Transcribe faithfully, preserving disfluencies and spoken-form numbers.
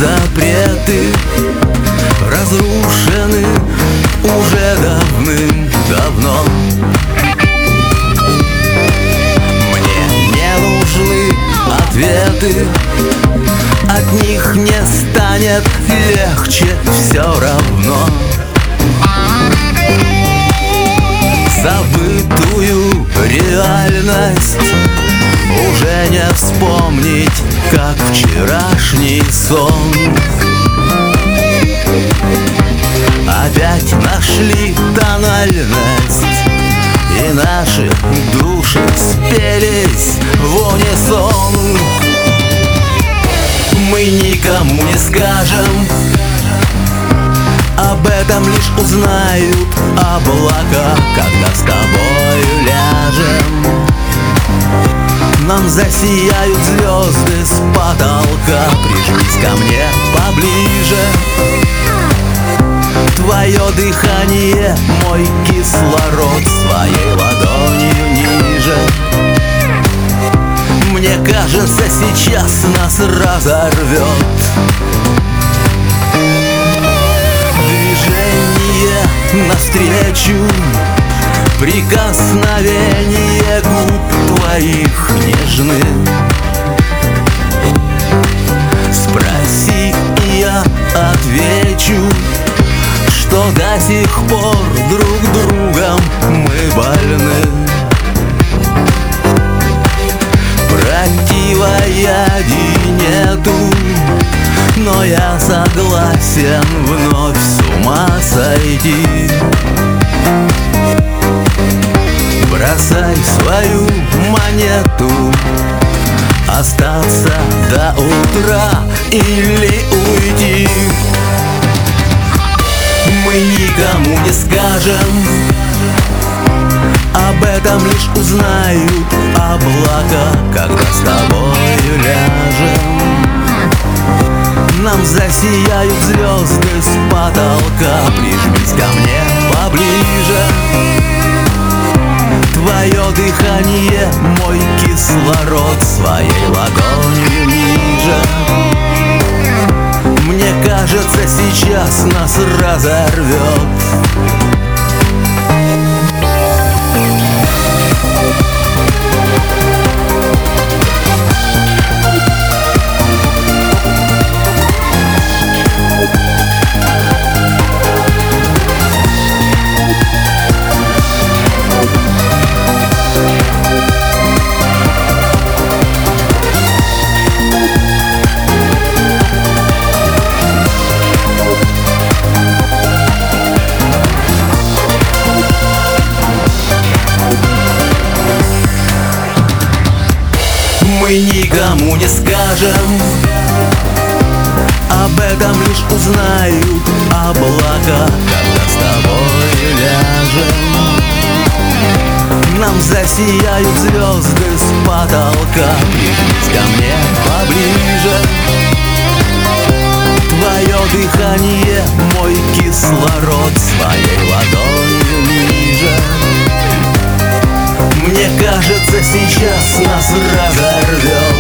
запреты разрушены уже давным-давно. Мне не нужны ответы, от них не станет легче все равно. Забытую реальность уже не вспомнить, как вчерашний сон. Опять нашли тональность, и наши души спелись в унисон. Мы никому не скажем, об этом лишь узнают облака, когда с тобою ляжем. Нам засияют звезды с потолка. Прижмись ко мне поближе. Твое дыхание, мой кислород, своей ладонью ниже. Мне кажется, сейчас нас разорвет. Движение навстречу, прикосновение губ твоих нежных. Спроси, и я отвечу, что до сих пор друг другом мы больны. Противоядий нету, но я согласен вновь с ума сойти. Бросай свою монету, остаться до утра или уйти. Мы никому не скажем, об этом лишь узнают облака, когда с тобою ляжем. Нам засияют звезды с потолка. Прижмись ко мне поближе. Твое дыхание, мой кислород, своей ладонью ниже. Мне кажется, сейчас нас разорвет. Мы никому не скажем, об этом лишь узнают облака, когда с тобой ляжем. Нам засияют звезды с потолка. Прижмись ко мне поближе. Твое дыхание, мой кислород, своей ладонью ниже. Мне кажется, сейчас нас разорвет.